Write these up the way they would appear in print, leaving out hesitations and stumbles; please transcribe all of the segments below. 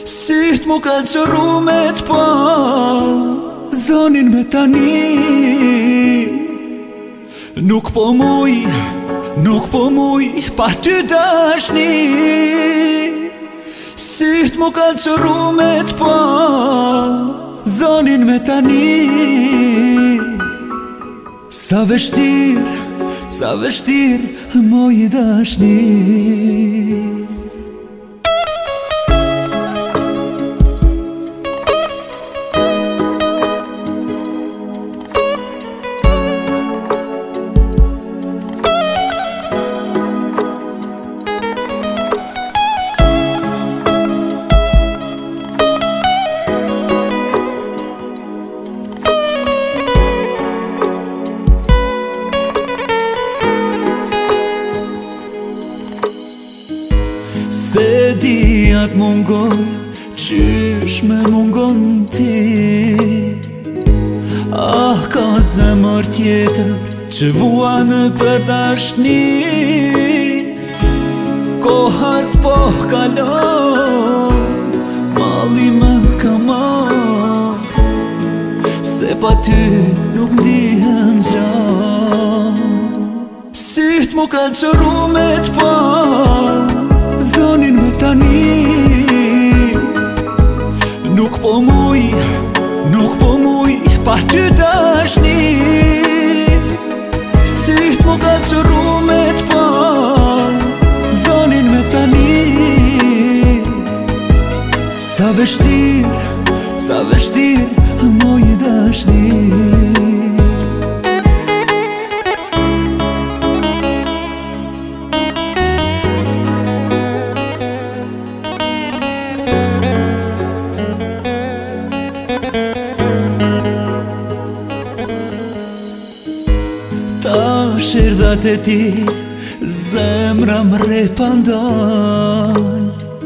Syt mu ka qëru me t'pa zonin me tani. Nuk po muj pa ty dashni. Syt mu ka qëru me t'pa zonin me tani. Sa vështir moj i dashni. Se di atë mungon, qysh me mungon ti. Ah, ka zemër tjetër që vua në për dashni. Koha s'po kalon, mali më ka marr, se pa ty nuk ndihem gjallë. Syt mu ka qëru me t'pa zonin me tani. Nuk po muj pa ty dashni. Syt mu ka qëru me t'pa zonin me tani. Sa vështir moj i dashni. Ta shirdat e ti, zemra mre pandal.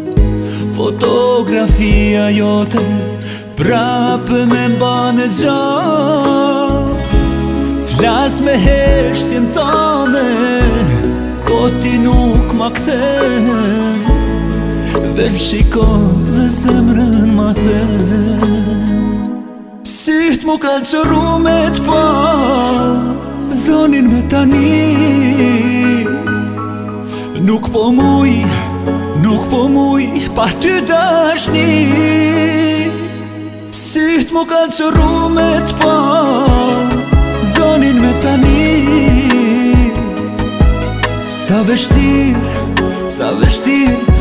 Fotografia jote prapë me mbane gjallë. Flas me heshtjen tane, po ti nuk ma kthen. Veç shikon dhe zemrën ma then. Syt mu ka qëru me t'pa zonin me tani. Nuk po muj pa ty dashni. Syt mu ka qëru me t'pa zonin me tani. Sa vështir